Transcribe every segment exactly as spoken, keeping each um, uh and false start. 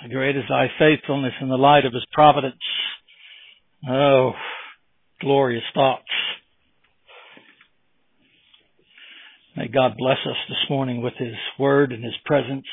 Great is thy faithfulness in the light of his providence. Oh, glorious thoughts. May God bless us this morning with his word and his presence.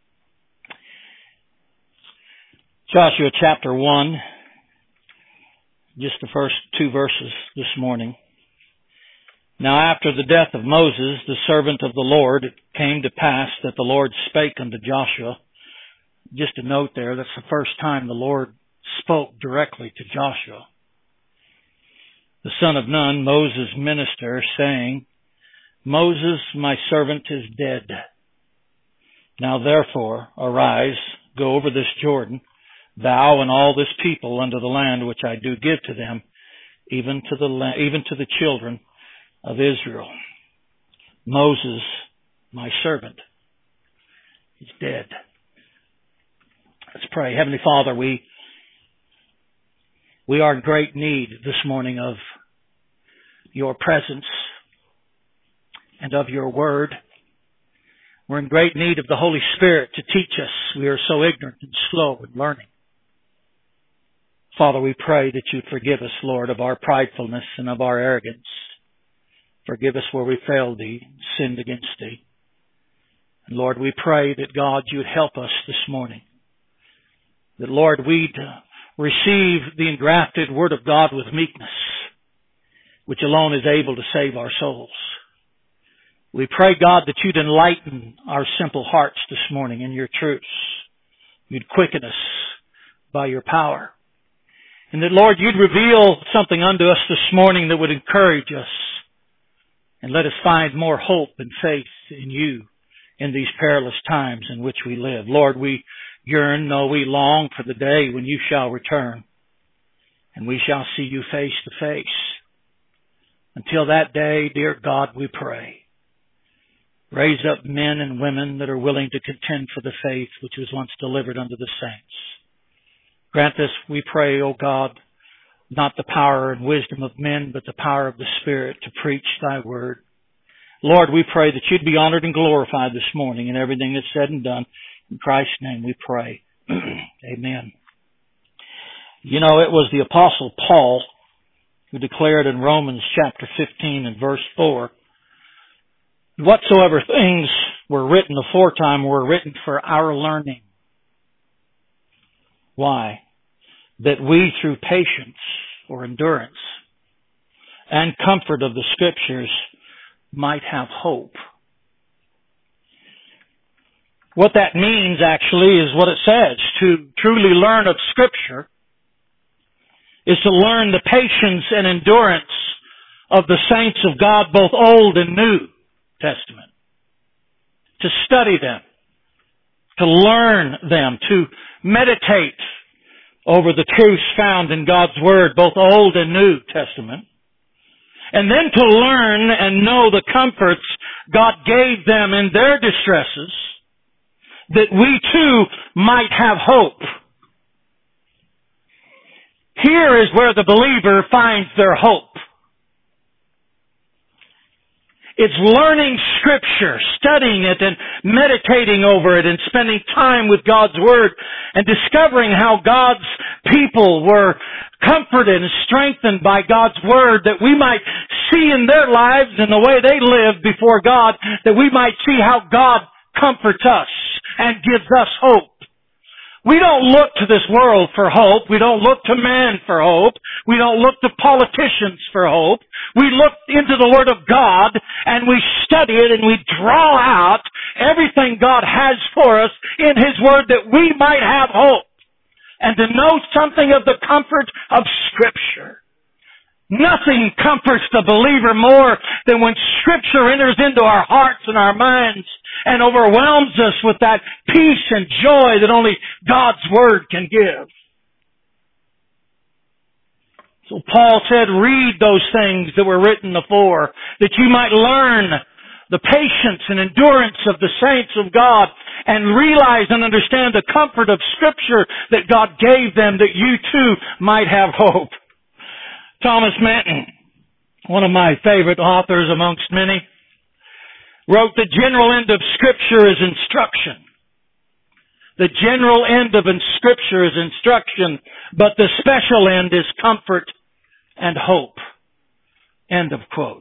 Joshua chapter one, just the first two verses this morning. Now after the death of Moses, the servant of the Lord, it came to pass that the Lord spake unto Joshua. Just a note there, that's the first time the Lord spoke directly to Joshua, the son of Nun, Moses' minister, saying, Moses, my servant, is dead. Now therefore, arise, go over this Jordan, thou and all this people unto the land which I do give to them, even to the la- even to the children of Israel. Moses, my servant, is dead. Let's pray. Heavenly Father, we we are in great need this morning of your presence and of your word. We're in great need of the Holy Spirit to teach us. We are so ignorant and slow in learning. Father, we pray that you'd forgive us, Lord, of our pridefulness and of our arrogance. Forgive us where we failed thee, sinned against thee. And Lord, we pray that God, you'd help us this morning. That, Lord, we'd receive the engrafted Word of God with meekness, which alone is able to save our souls. We pray, God, that you'd enlighten our simple hearts this morning in your truths. You'd quicken us by your power. And that, Lord, you'd reveal something unto us this morning that would encourage us and let us find more hope and faith in you in these perilous times in which we live. Lord, we yearn, no, we long for the day when you shall return and we shall see you face to face. Until that day, dear God, we pray, raise up men and women that are willing to contend for the faith which was once delivered unto the saints. Grant this, we pray, O God, not the power and wisdom of men, but the power of the Spirit to preach thy word. Lord, we pray that you'd be honored and glorified this morning in everything that's said and done. In Christ's name we pray. Amen. You know, it was the Apostle Paul who declared in Romans chapter fifteen and verse four, whatsoever things were written aforetime were written for our learning. Why? That we through patience or endurance and comfort of the Scriptures might have hope. What that means actually is what it says. To truly learn of Scripture is to learn the patience and endurance of the saints of God, both Old and New Testament. To study them, to learn them, to meditate over the truths found in God's Word, both Old and New Testament. And then to learn and know the comforts God gave them in their distresses, that we too might have hope. Here is where the believer finds their hope. It's learning Scripture, studying it and meditating over it and spending time with God's Word and discovering how God's people were comforted and strengthened by God's Word, that we might see in their lives and the way they live before God, that we might see how God comforts us and gives us hope. We don't look to this world for hope. We don't look to man for hope. We don't look to politicians for hope. We look into the Word of God and we study it and we draw out everything God has for us in His Word that we might have hope and to know something of the comfort of Scripture. Nothing comforts the believer more than when Scripture enters into our hearts and our minds and overwhelms us with that peace and joy that only God's Word can give. So Paul said, read those things that were written afore, that you might learn the patience and endurance of the saints of God and realize and understand the comfort of Scripture that God gave them, that you too might have hope. Thomas Manton, one of my favorite authors amongst many, wrote, the general end of Scripture is instruction. The general end of Scripture is instruction, but the special end is comfort and hope. End of quote.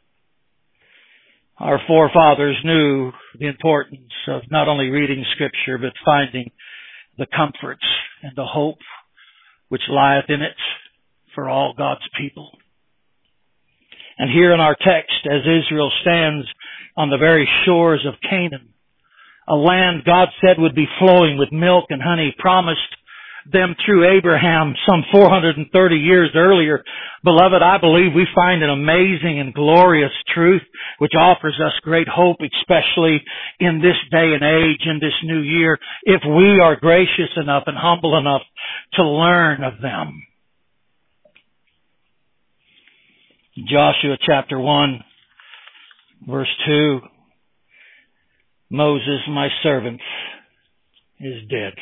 Our forefathers knew the importance of not only reading Scripture, but finding the comforts and the hope which lieth in it for all God's people. And here in our text, as Israel stands on the very shores of Canaan, a land God said would be flowing with milk and honey, promised them through Abraham some four hundred thirty years earlier. Beloved, I believe we find an amazing and glorious truth which offers us great hope, especially in this day and age, in this new year, if we are gracious enough and humble enough to learn of them. Joshua chapter one, verse two, Moses, my servant, is dead.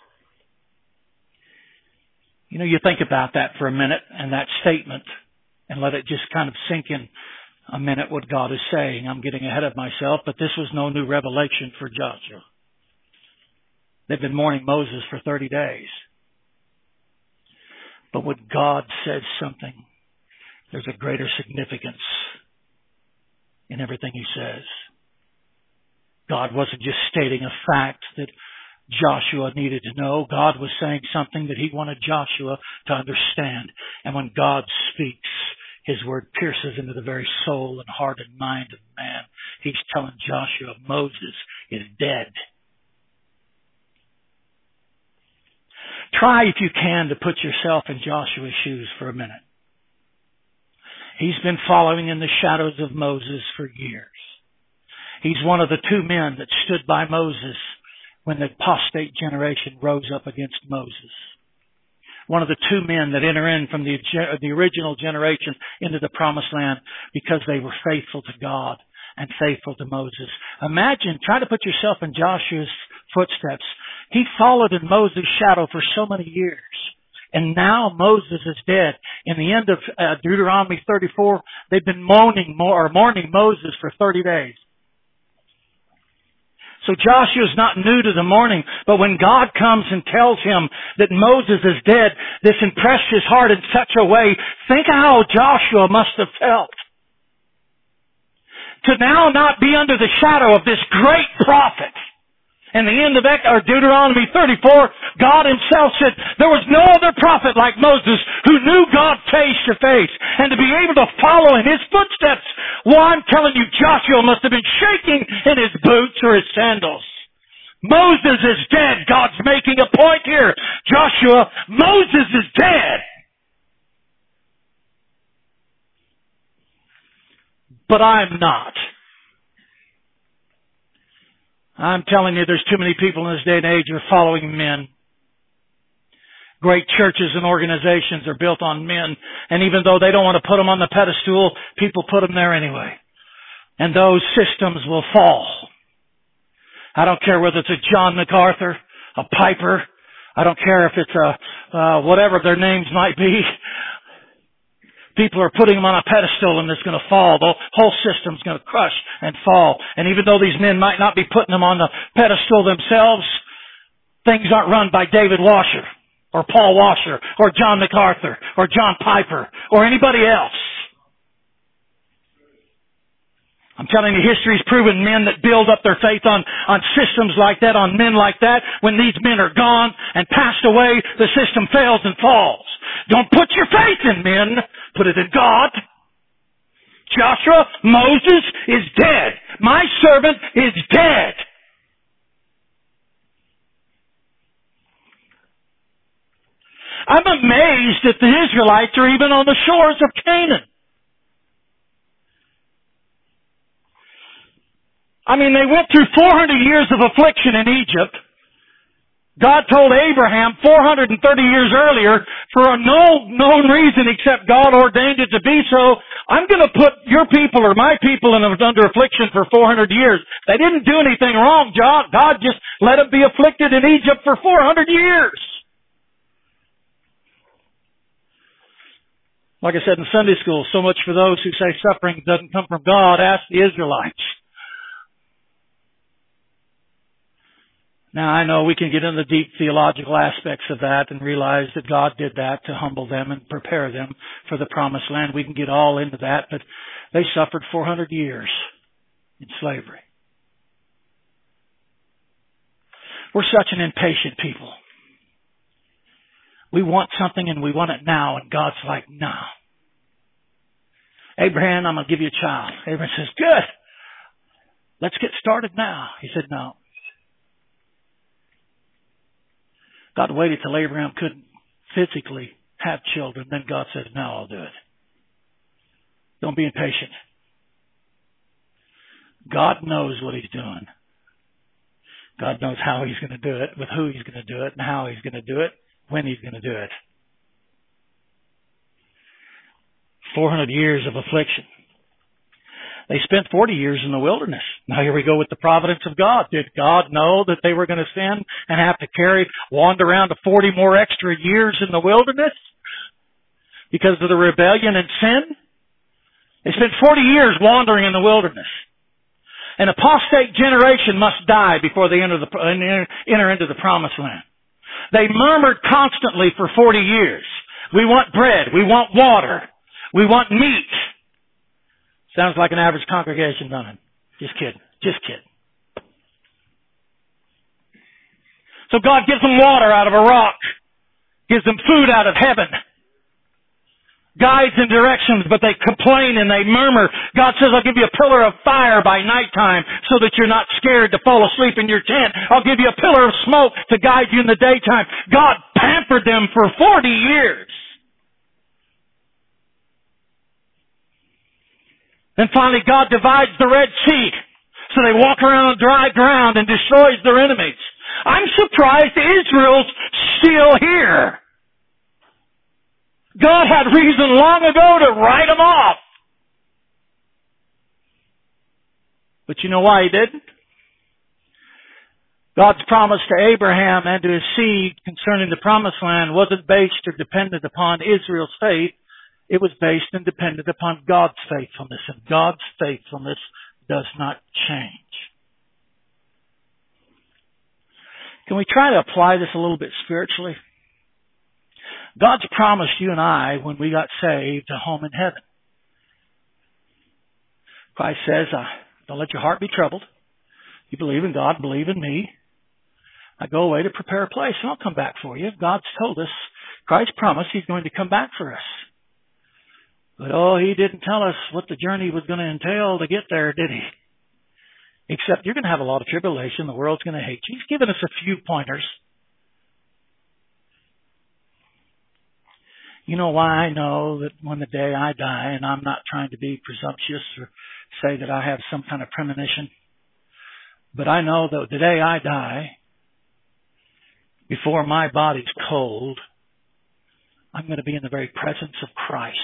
You know, you think about that for a minute and that statement and let it just kind of sink in a minute what God is saying. I'm getting ahead of myself, but this was no new revelation for Joshua. They've been mourning Moses for thirty days. But when God says something, there's a greater significance in everything He says. God wasn't just stating a fact that Joshua needed to know. God was saying something that He wanted Joshua to understand. And when God speaks, His word pierces into the very soul and heart and mind of man. He's telling Joshua, Moses is dead. Try, if you can, to put yourself in Joshua's shoes for a minute. He's been following in the shadows of Moses for years. He's one of the two men that stood by Moses when the apostate generation rose up against Moses. One of the two men that enter in from the, the original generation into the promised land because they were faithful to God and faithful to Moses. Imagine, try to put yourself in Joshua's footsteps. He followed in Moses' shadow for so many years. And now Moses is dead. In the end of uh, Deuteronomy thirty-four, they've been mourning, or mourning Moses for thirty days. So Joshua's not new to the mourning, but when God comes and tells him that Moses is dead, this impressed his heart in such a way. Think how Joshua must have felt. To now not be under the shadow of this great prophet. In the end of or Deuteronomy thirty-four, God Himself said there was no other prophet like Moses who knew God face to face. And to be able to follow in his footsteps, well, I'm telling you, Joshua must have been shaking in his boots or his sandals. Moses is dead. God's making a point here. Joshua, Moses is dead. But I'm not. I'm telling you, there's too many people in this day and age who are following men. Great churches and organizations are built on men. And even though they don't want to put them on the pedestal, people put them there anyway. And those systems will fall. I don't care whether it's a John MacArthur, a Piper. I don't care if it's a, uh, whatever their names might be. People are putting them on a pedestal and it's going to fall. The whole system's going to crush and fall. And even though these men might not be putting them on the pedestal themselves, things aren't run by David Washer or Paul Washer or John MacArthur or John Piper or anybody else. I'm telling you, history's proven men that build up their faith on, on systems like that, on men like that. When these men are gone and passed away, the system fails and falls. Don't put your faith in men. Put it in God. Joshua, Moses is dead. My servant is dead. I'm amazed that the Israelites are even on the shores of Canaan. I mean, they went through four hundred years of affliction in Egypt. God told Abraham four hundred thirty years earlier, for no known reason except God ordained it to be so, I'm going to put your people or my people in, under affliction for four hundred years. They didn't do anything wrong. God just let them be afflicted in Egypt for four hundred years. Like I said in Sunday school, so much for those who say suffering doesn't come from God. Ask the Israelites. Now, I know we can get into the deep theological aspects of that and realize that God did that to humble them and prepare them for the promised land. We can get all into that, but they suffered four hundred years in slavery. We're such an impatient people. We want something and we want it now, and God's like, no. Abraham, I'm going to give you a child. Abraham says, good. Let's get started now. He said, no. God waited till Abraham couldn't physically have children. Then God said, no, I'll do it. Don't be impatient. God knows what He's doing. God knows how He's going to do it, with who He's going to do it, and how He's going to do it, when He's going to do it. four hundred years of affliction. They spent forty years in the wilderness. Now here we go with the providence of God. Did God know that they were going to sin and have to carry, wander around to forty more extra years in the wilderness because of the rebellion and sin? They spent forty years wandering in the wilderness. An apostate generation must die before they enter, the, enter into the promised land. They murmured constantly for forty years. We want bread. We want water. We want meat. Sounds like an average congregation, doesn't it? Just kidding. Just kidding. So God gives them water out of a rock. Gives them food out of heaven. Guides and directions, but they complain and they murmur. God says, I'll give you a pillar of fire by nighttime so that you're not scared to fall asleep in your tent. I'll give you a pillar of smoke to guide you in the daytime. God pampered them for forty years. Then finally God divides the Red Sea so they walk around on dry ground and destroys their enemies. I'm surprised Israel's still here. God had reason long ago to write them off. But you know why He didn't? God's promise to Abraham and to his seed concerning the promised land wasn't based or dependent upon Israel's faith. It was based and dependent upon God's faithfulness, and God's faithfulness does not change. Can we try to apply this a little bit spiritually? God's promised you and I, when we got saved, a home in heaven. Christ says, uh, don't let your heart be troubled. You believe in God, believe in me. I go away to prepare a place, and I'll come back for you. God's told us, Christ promised He's going to come back for us. But, oh, He didn't tell us what the journey was going to entail to get there, did He? Except you're going to have a lot of tribulation. The world's going to hate you. He's given us a few pointers. You know why I know that when the day I die, and I'm not trying to be presumptuous or say that I have some kind of premonition, but I know that the day I die, before my body's cold, I'm going to be in the very presence of Christ.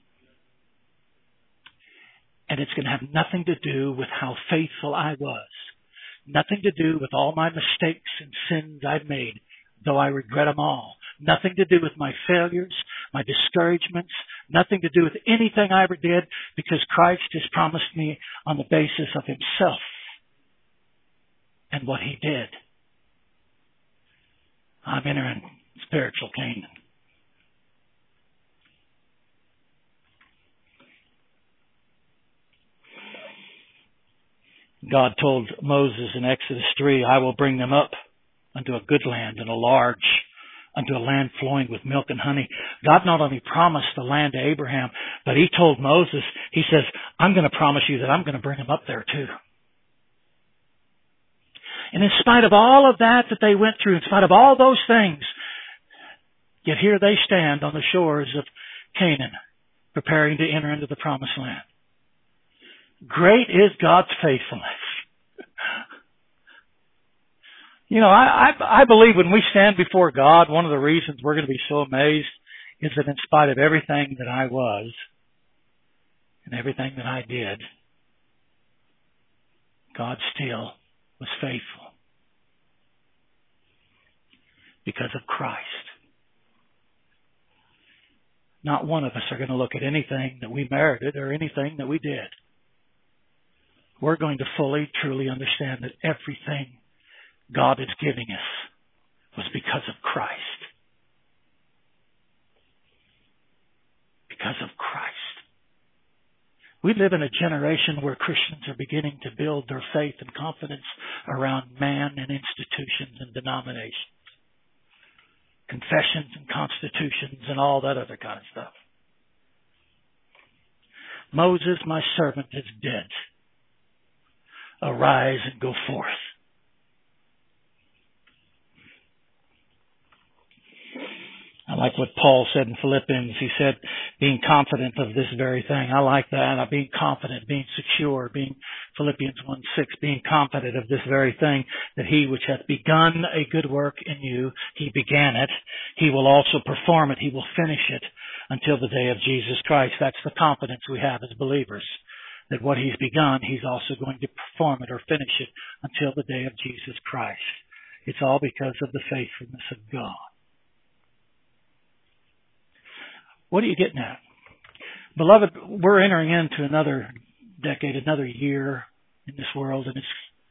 And it's going to have nothing to do with how faithful I was. Nothing to do with all my mistakes and sins I've made, though I regret them all. Nothing to do with my failures, my discouragements. Nothing to do with anything I ever did, because Christ has promised me on the basis of Himself and what He did. I'm entering spiritual Canaan. God told Moses in Exodus three, I will bring them up unto a good land and a large, unto a land flowing with milk and honey. God not only promised the land to Abraham, but He told Moses, He says, I'm going to promise you that I'm going to bring them up there too. And in spite of all of that that they went through, in spite of all those things, yet here they stand on the shores of Canaan, preparing to enter into the promised land. Great is God's faithfulness. You know, I, I, I believe when we stand before God, one of the reasons we're going to be so amazed is that in spite of everything that I was and everything that I did, God still was faithful because of Christ. Not one of us are going to look at anything that we merited or anything that we did. We're going to fully, truly understand that everything God is giving us was because of Christ. Because of Christ. We live in a generation where Christians are beginning to build their faith and confidence around man and institutions and denominations. Confessions and constitutions and all that other kind of stuff. Moses, my servant, is dead. Arise and go forth. I like what Paul said in Philippians. He said, being confident of this very thing. I like that. Uh, being confident, being secure, being Philippians one six, being confident of this very thing, that he which hath begun a good work in you, he began it. He will also perform it. He will finish it until the day of Jesus Christ. That's the confidence we have as believers. That what he's begun, he's also going to perform it or finish it until the day of Jesus Christ. It's all because of the faithfulness of God. What are you getting at? Beloved, we're entering into another decade, another year in this world, and this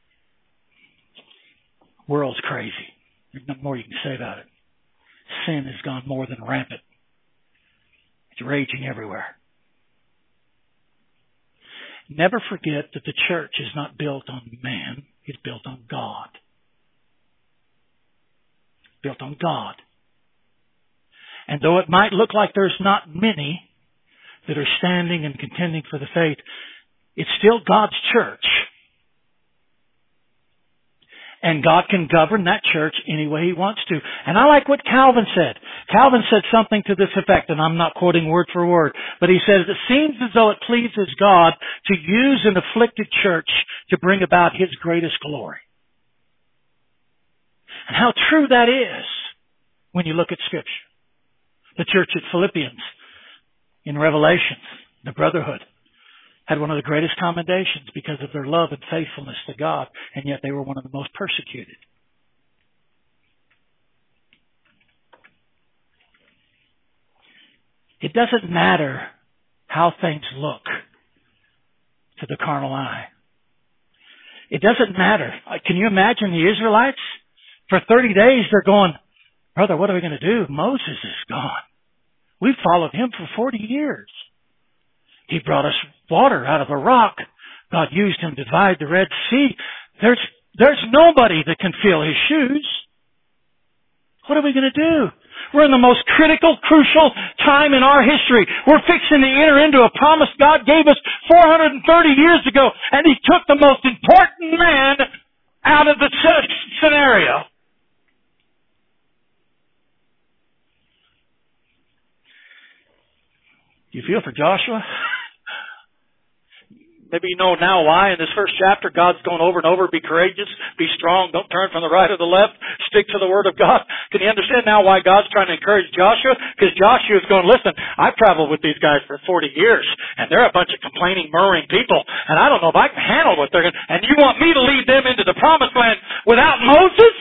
world's crazy. There's no more you can say about it. Sin has gone more than rampant. It's raging everywhere. Never forget that the church is not built on man. It's built on God. Built on God. And though it might look like there's not many that are standing and contending for the faith, it's still God's church. And God can govern that church any way He wants to. And I like what Calvin said. Calvin said something to this effect, and I'm not quoting word for word, but he says, it seems as though it pleases God to use an afflicted church to bring about His greatest glory. And how true that is when you look at Scripture. The church at Philippians in Revelation, the brotherhood, had one of the greatest commendations because of their love and faithfulness to God, and yet they were one of the most persecuted. It doesn't matter how things look to the carnal eye. It doesn't matter. Can you imagine the Israelites? For thirty days they're going, brother, what are we going to do? Moses is gone. We've followed him for forty years. He brought us water out of a rock. God used him to divide the Red Sea. There's, there's nobody that can fill his shoes. What are we going to do? We're in the most critical, crucial time in our history. We're fixing to enter into a promise God gave us four hundred thirty years ago, and He took the most important man out of the scenario. Do you feel for Joshua? Maybe you know now why. In this first chapter, God's going over and over, be courageous, be strong, don't turn from the right or the left, stick to the Word of God. Can you understand now why God's trying to encourage Joshua? Because Joshua's going, listen, I've traveled with these guys for forty years, and they're a bunch of complaining, murmuring people, and I don't know if I can handle what they're going to, and you want me to lead them into the promised land without Moses?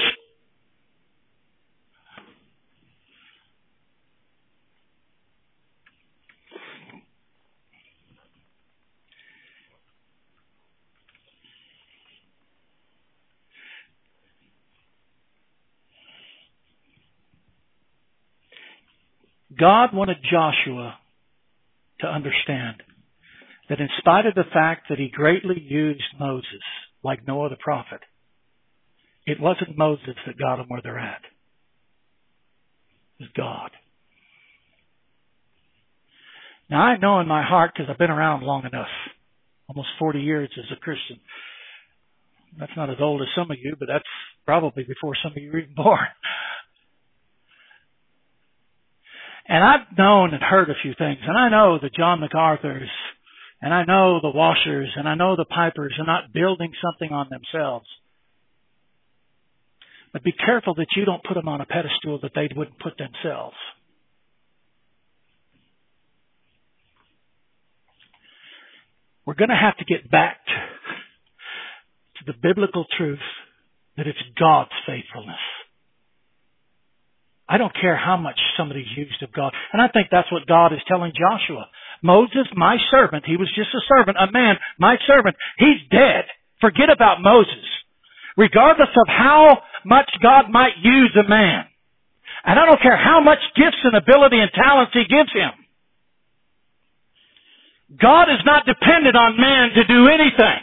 God wanted Joshua to understand that in spite of the fact that He greatly used Moses like no other prophet, it wasn't Moses that got them where they're at. It was God. Now I know in my heart, because I've been around long enough, almost forty years as a Christian. That's not as old as some of you, but that's probably before some of you were even born. And I've known and heard a few things. And I know the John MacArthurs, and I know the Washers, and I know the Pipers are not building something on themselves. But be careful that you don't put them on a pedestal that they wouldn't put themselves. We're going to have to get back to, to the biblical truth that it's God's faithfulness. I don't care how much somebody's used of God. And I think that's what God is telling Joshua. Moses, my servant, he was just a servant, a man, my servant, he's dead. Forget about Moses. Regardless of how much God might use a man. And I don't care how much gifts and ability and talents He gives him. God is not dependent on man to do anything.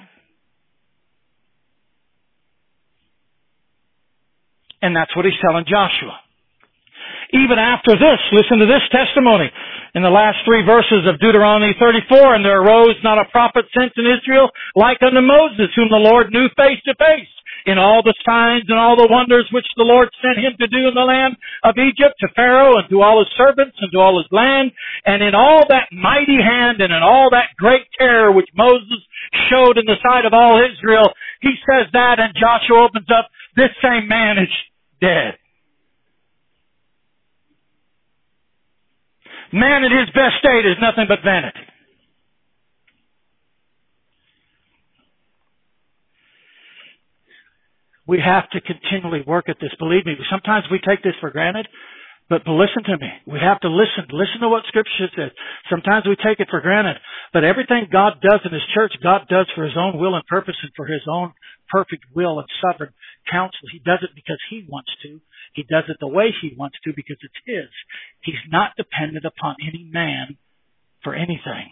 And that's what He's telling Joshua. Even after this, listen to this testimony. In the last three verses of Deuteronomy thirty-four, and there arose not a prophet sent in Israel like unto Moses, whom the Lord knew face to face, in all the signs and all the wonders which the Lord sent him to do in the land of Egypt, to Pharaoh and to all his servants and to all his land, and in all that mighty hand and in all that great terror which Moses showed in the sight of all Israel. He says that, and Joshua opens up, this same man is dead. Man at his best state is nothing but vanity. We have to continually work at this. Believe me, sometimes we take this for granted, but listen to me. We have to listen. Listen to what Scripture says. Sometimes we take it for granted, but everything God does in His church, God does for His own will and purpose and for His own perfect will and sovereign counsel. He does it because He wants to. He does it the way He wants to because it's His. He's not dependent upon any man for anything.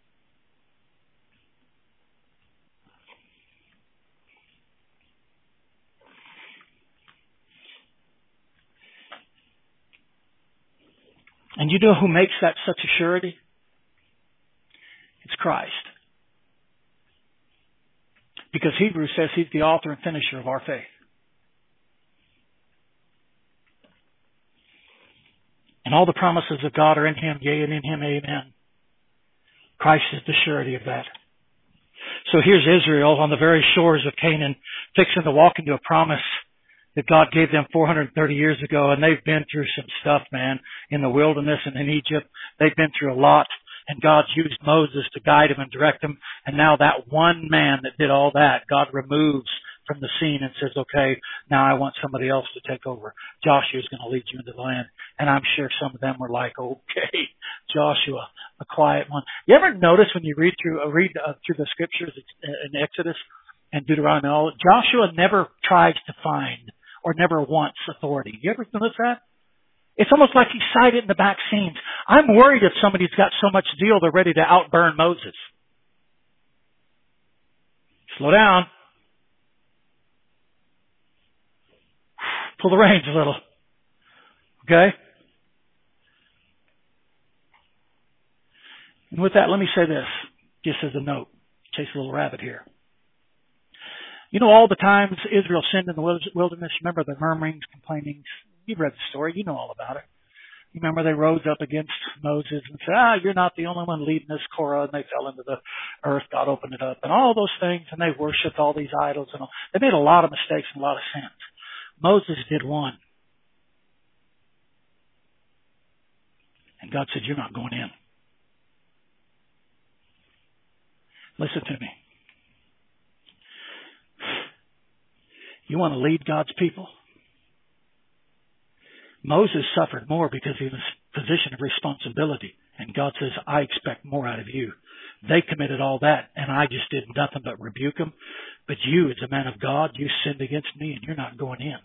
And you know who makes that such a surety? It's Christ. Because Hebrews says He's the author and finisher of our faith. And all the promises of God are in Him, yea, and in Him, amen. Christ is the surety of that. So here's Israel on the very shores of Canaan, fixing to walk into a promise that God gave them four hundred thirty years ago, and they've been through some stuff, man, in the wilderness and in Egypt. They've been through a lot, and God's used Moses to guide them and direct them, and now that one man that did all that, God removes from the scene and says, okay, now I want somebody else to take over. Joshua's going to lead you into the land. And I'm sure some of them were like, okay, Joshua, a quiet one. You ever notice when you read through uh, read uh, through the scriptures in Exodus and Deuteronomy, Joshua never tries to find or never wants authority. You ever notice that? It's almost like he's cited in the back scenes. I'm worried if somebody's got so much zeal they're ready to outburn Moses. Slow down. Pull the reins a little. Okay? And with that, let me say this, just as a note. Chase a little rabbit here. You know all the times Israel sinned in the wilderness? Remember the murmurings, complainings? You've read the story. You know all about it. You remember they rose up against Moses and said, ah, you're not the only one leading this, Korah, and they fell into the earth. God opened it up and all those things, and they worshipped all these idols. And all. They made a lot of mistakes and a lot of sins. Moses did one. And God said, you're not going in. Listen to me. You want to lead God's people? Moses suffered more because he was in a position of responsibility. And God says, I expect more out of you. They committed all that, and I just did nothing but rebuke them. But you, as a man of God, you sinned against me, and you're not going in.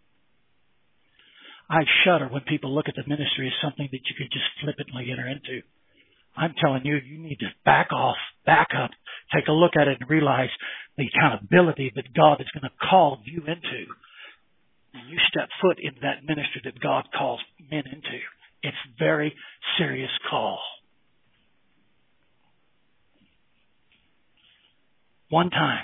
I shudder when people look at the ministry as something that you could just flippantly enter into. I'm telling you, you need to back off, back up, take a look at it and realize the accountability that God is going to call you into. And you step foot into that ministry that God calls men into. It's a very serious call. One time.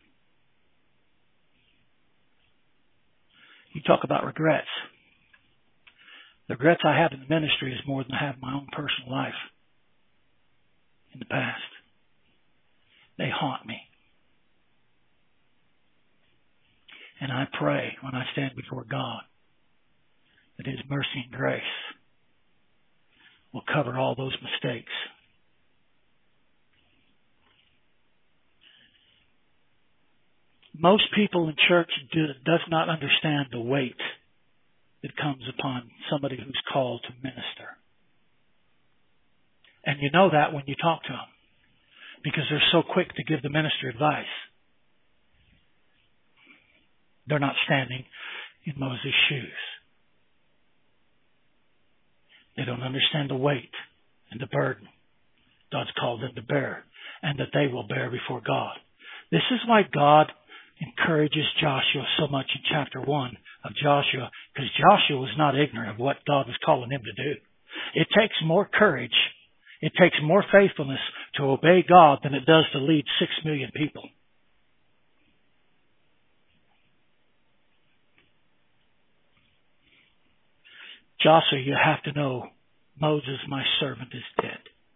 You talk about regrets. The regrets I have in the ministry is more than I have in my own personal life in the past. They haunt me. And I pray when I stand before God that His mercy and grace will cover all those mistakes. Most people in church do, does not understand the weight that comes upon somebody who's called to minister. And you know that when you talk to them, because they're so quick to give the minister advice. They're not standing in Moses' shoes. They don't understand the weight and the burden God's called them to bear, and that they will bear before God. This is why God encourages Joshua so much in chapter one of Joshua, because Joshua was not ignorant of what God was calling him to do. It takes more courage, it takes more faithfulness to obey God than it does to lead six million people. Joshua, you have to know, Moses, my servant, is dead.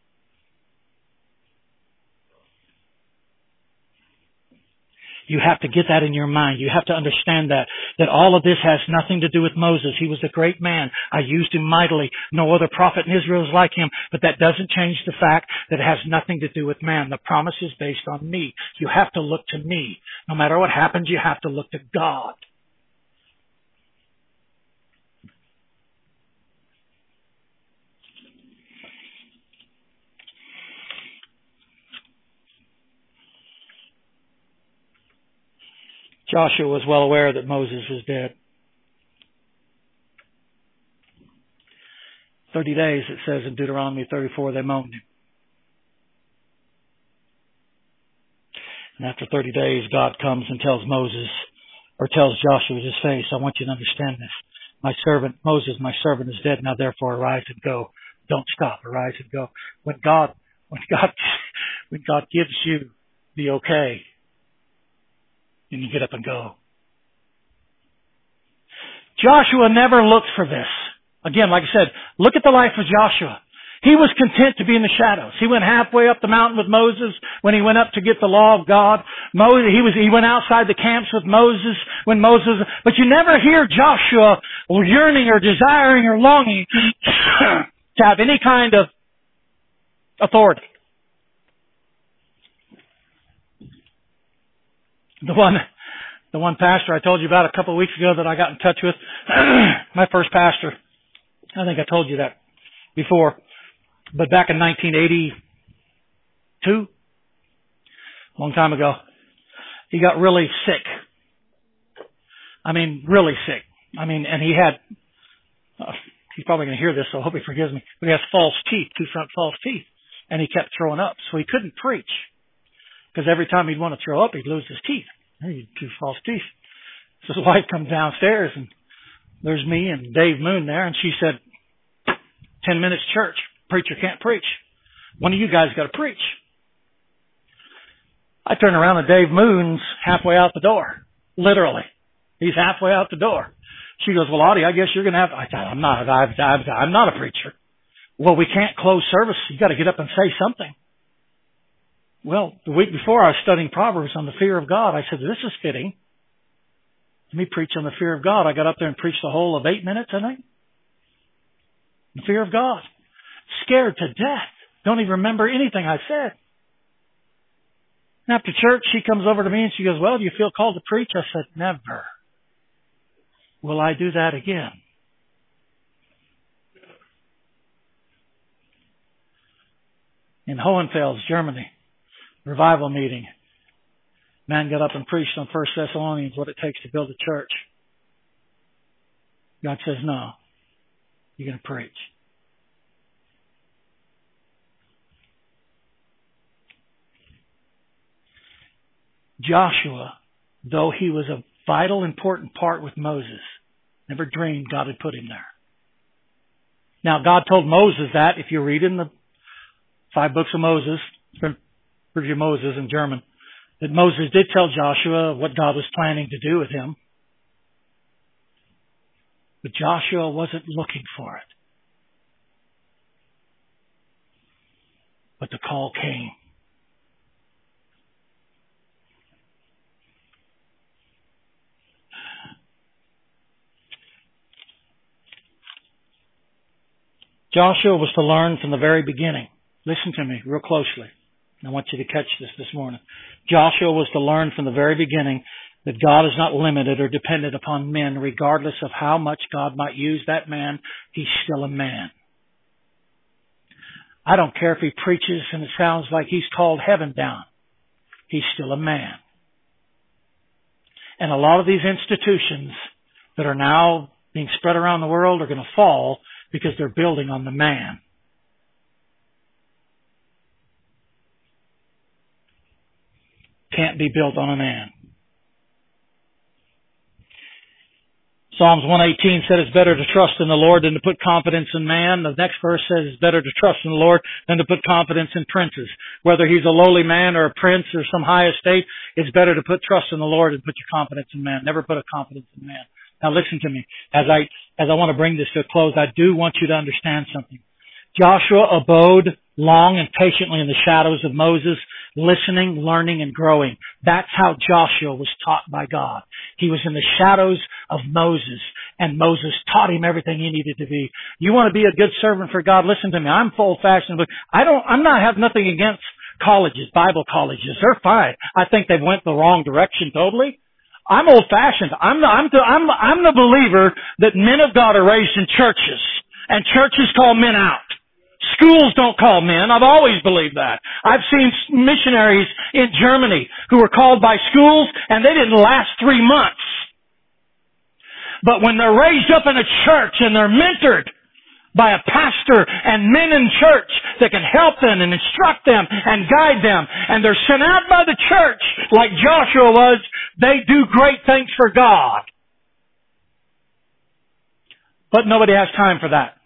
You have to get that in your mind. You have to understand that, that all of this has nothing to do with Moses. He was a great man. I used him mightily. No other prophet in Israel is like him. But that doesn't change the fact that it has nothing to do with man. The promise is based on me. You have to look to me. No matter what happens, you have to look to God. Joshua was well aware that Moses was dead. Thirty days, it says in Deuteronomy thirty-four, they moaned him. And after thirty days, God comes and tells Moses, or tells Joshua to his face, I want you to understand this. My servant, Moses, my servant is dead. Now therefore arise and go. Don't stop. Arise and go. When God, when God, when God gives you the okay, and you get up and go. Joshua never looked for this. Again, like I said, look at the life of Joshua. He was content to be in the shadows. He went halfway up the mountain with Moses when he went up to get the law of God. Moses, he was, he went outside the camps with Moses when Moses, but you never hear Joshua yearning or desiring or longing to have any kind of authority. The one, the one pastor I told you about a couple of weeks ago that I got in touch with, my first pastor, I think I told you that before, but back in nineteen eighty-two, a long time ago, he got really sick. I mean, really sick. I mean, and he had, uh, he's probably going to hear this, so I hope he forgives me, but he has false teeth, two front false teeth, and he kept throwing up, so he couldn't preach. Because every time he'd want to throw up, he'd lose his teeth. He'd two false teeth. So his wife comes downstairs, and there's me and Dave Moon there, and she said, ten minutes church, preacher can't preach. One of you guys got to preach. I turn around and Dave Moon's halfway out the door. Literally. He's halfway out the door. She goes, well, Audie, I guess you're going to have to. I thought, I'm not, I'm, I'm, I'm not a preacher. Well, we can't close service. You got to get up and say something. Well, the week before I was studying Proverbs on the fear of God. I said, this is fitting. Let me preach on the fear of God. I got up there and preached the whole of eight minutes, I think. The fear of God. Scared to death. Don't even remember anything I said. And after church, she comes over to me and she goes, well, do you feel called to preach? I said, never. Will I do that again? In Hohenfels, Germany. Revival meeting. Man got up and preached on First Thessalonians, what it takes to build a church. God says, no, you're going to preach. Joshua, though he was a vital, important part with Moses, never dreamed God had put him there. Now, God told Moses that, if you read in the five books of Moses, Review Moses in German, that Moses did tell Joshua what God was planning to do with him. But Joshua wasn't looking for it. But the call came. Joshua was to learn from the very beginning. Listen to me real closely. I want you to catch this this morning. Joshua was to learn from the very beginning that God is not limited or dependent upon men, regardless of how much God might use that man. He's still a man. I don't care if he preaches and it sounds like he's called heaven down. He's still a man. And a lot of these institutions that are now being spread around the world are going to fall because they're building on the man. Can't be built on a man. Psalms one eighteen said it's better to trust in the Lord than to put confidence in man. The next verse says it's better to trust in the Lord than to put confidence in princes. Whether he's a lowly man or a prince or some high estate, it's better to put trust in the Lord and put your confidence in man. Never put a confidence in man. Now listen to me. As I, as I want to bring this to a close, I do want you to understand something. Joshua abode long and patiently in the shadows of Moses, listening, learning, and growing. That's how Joshua was taught by God. He was in the shadows of Moses, and Moses taught him everything he needed to be. You want to be a good servant for God? Listen to me. I'm old-fashioned, but I don't. I'm not have nothing against colleges, Bible colleges. They're fine. I think they've went the wrong direction totally. I'm old-fashioned. I'm the, I'm the, I'm the, I'm the believer that men of God are raised in churches, and churches call men out. Schools don't call men. I've always believed that. I've seen missionaries in Germany who were called by schools and they didn't last three months. But when they're raised up in a church and they're mentored by a pastor and men in church that can help them and instruct them and guide them, and they're sent out by the church like Joshua was, they do great things for God. But nobody has time for that.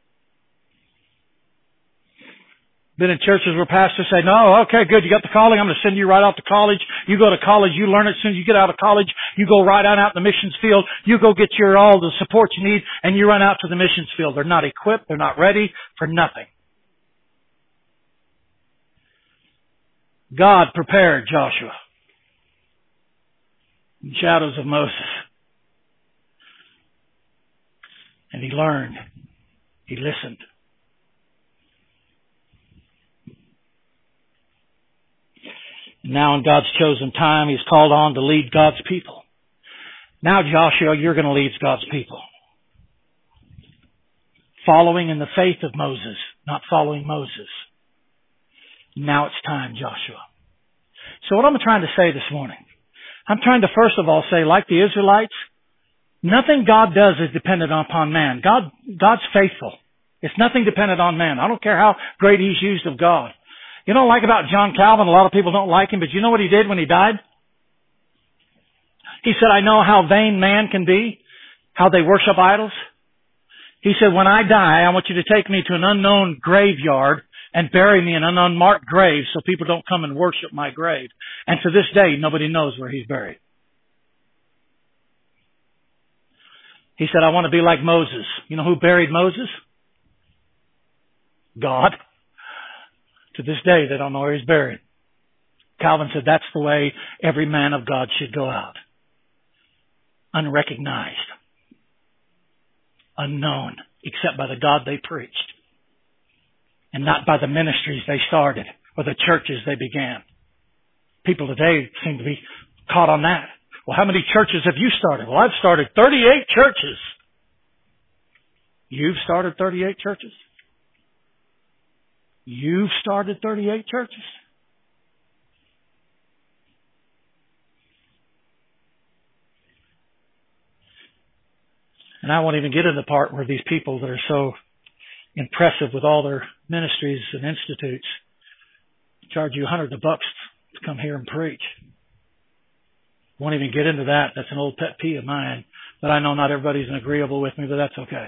Been in churches where pastors say, no, okay, good, you got the calling, I'm going to send you right off to college. You go to college, you learn it. As soon as you get out of college, you go right on out in the missions field. You go get your all the support you need, and you run out to the missions field. They're not equipped, they're not ready for nothing. God prepared Joshua in the shadows of Moses. And he learned. He listened. Now in God's chosen time, He's called on to lead God's people. Now, Joshua, you're going to lead God's people. Following in the faith of Moses, not following Moses. Now it's time, Joshua. So what I'm trying to say this morning, I'm trying to first of all say, like the Israelites, nothing God does is dependent upon man. God, God's faithful. It's nothing dependent on man. I don't care how great He's used of God. You know, like about John Calvin, a lot of people don't like him, but you know what he did when he died? He said, I know how vain man can be, how they worship idols. He said, when I die, I want you to take me to an unknown graveyard and bury me in an unmarked grave so people don't come and worship my grave. And to this day, nobody knows where he's buried. He said, I want to be like Moses. You know who buried Moses? God. To this day, they don't know where he's buried. Calvin said that's the way every man of God should go out. Unrecognized. Unknown. Except by the God they preached. And not by the ministries they started or the churches they began. People today seem to be caught on that. Well, how many churches have you started? Well, I've started thirty-eight churches. You've started thirty-eight churches? You've started thirty-eight churches? And I won't even get in the part where these people that are so impressive with all their ministries and institutes charge you hundreds of bucks to come here and preach. Won't even get into that. That's an old pet peeve of mine. But I know not everybody's agreeable with me, but that's okay.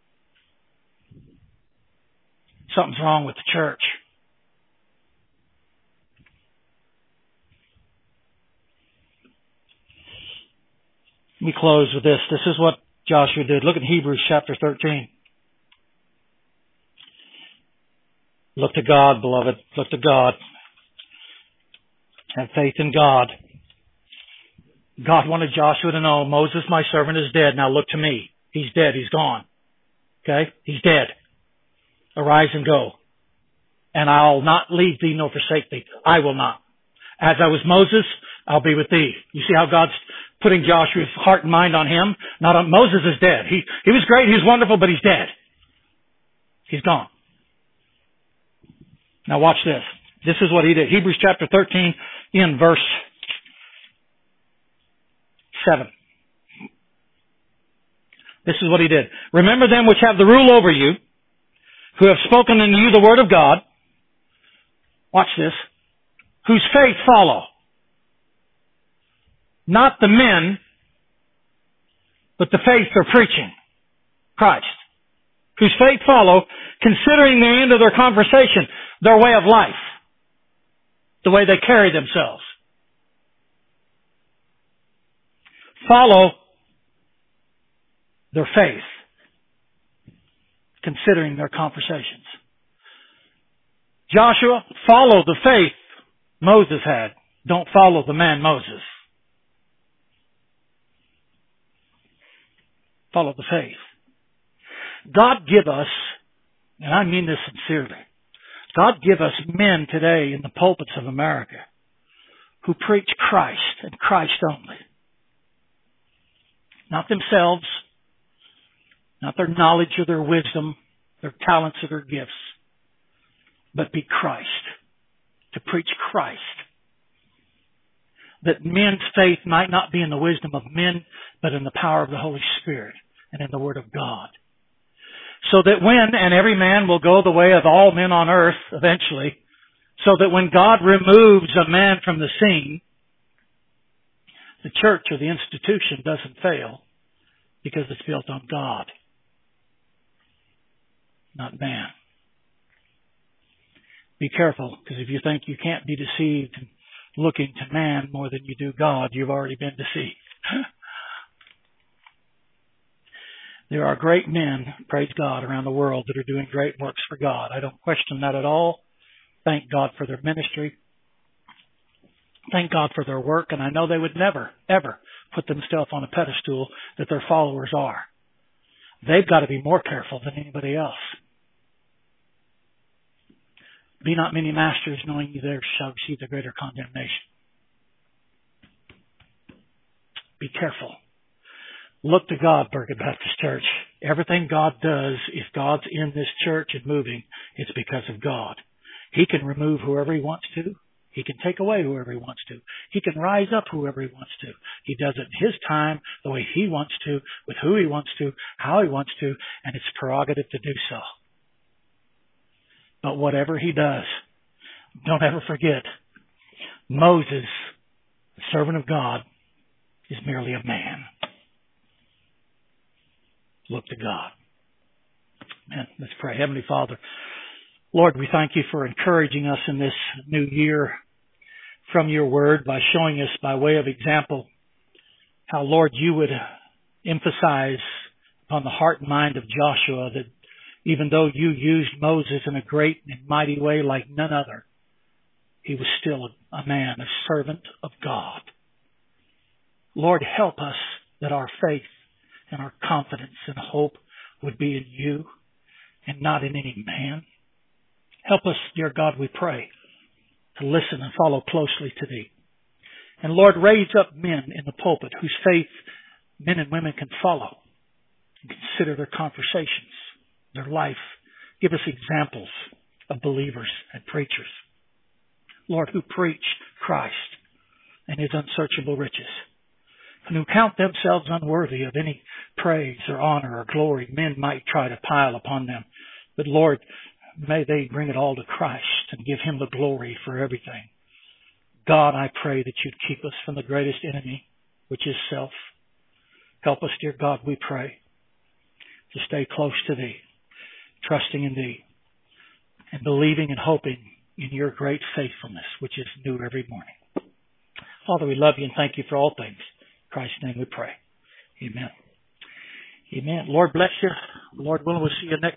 Something's wrong with the church. Let me close with this. This is what Joshua did. Look at Hebrews chapter thirteen. Look to God, beloved. Look to God. Have faith in God. God wanted Joshua to know, Moses, my servant, is dead. Now look to me. He's dead. He's gone. Okay? He's dead. Arise and go. And I'll not leave thee nor forsake thee. I will not. As I was Moses, I'll be with thee. You see how God's putting Joshua's heart and mind on him? Not on Moses is dead. He, he was great. He was wonderful, but he's dead. He's gone. Now watch this. This is what he did. Hebrews chapter thirteen in verse seven. This is what he did. Remember them which have the rule over you, who have spoken unto you the word of God. Watch this. Whose faith follow. Not the men, but the faith they're preaching. Christ. Whose faith follow, considering the end of their conversation, their way of life. The way they carry themselves. Follow their faith, considering their conversations. Joshua, follow the faith Moses had. Don't follow the man Moses. Follow the faith. God give us, and I mean this sincerely, God give us men today in the pulpits of America who preach Christ and Christ only. Not themselves, not their knowledge or their wisdom, their talents or their gifts, but be Christ. To preach Christ. That men's faith might not be in the wisdom of men, but in the power of the Holy Spirit and in the Word of God. So that when, and every man will go the way of all men on earth eventually, so that when God removes a man from the scene, the church or the institution doesn't fail because it's built on God, not man. Be careful, because if you think you can't be deceived looking to man more than you do God, you've already been deceived. There are great men, praise God, around the world that are doing great works for God. I don't question that at all. Thank God for their ministry. Thank God for their work, and I know they would never, ever put themselves on a pedestal that their followers are. They've got to be more careful than anybody else. Be not many masters, knowing you there shall receive the greater condemnation. Be careful. Look to God, Bergen Baptist Church. Everything God does, if God's in this church and moving, it's because of God. He can remove whoever He wants to. He can take away whoever He wants to. He can rise up whoever He wants to. He does it in His time, the way He wants to, with who He wants to, how He wants to, and it's prerogative to do so. But whatever He does, don't ever forget, Moses, the servant of God, is merely a man. Look to God. Amen. Let's pray. Heavenly Father, Lord, we thank You for encouraging us in this new year from Your Word by showing us by way of example how, Lord, You would emphasize upon the heart and mind of Joshua that even though You used Moses in a great and mighty way like none other, he was still a man, a servant of God. Lord, help us that our faith and our confidence and hope would be in You and not in any man. Help us, dear God, we pray, to listen and follow closely to Thee. And Lord, raise up men in the pulpit whose faith men and women can follow and consider their conversations, their life. Give us examples of believers and preachers, Lord, who preach Christ and His unsearchable riches, and who count themselves unworthy of any praise or honor or glory men might try to pile upon them. But Lord, may they bring it all to Christ and give Him the glory for everything. God, I pray that You'd keep us from the greatest enemy, which is self. Help us, dear God, we pray, to stay close to Thee, trusting in Thee, and believing and hoping in Your great faithfulness, which is new every morning. Father, we love You and thank You for all things. In Christ's name we pray. Amen. Amen. Lord bless you. Lord willing, we'll see you next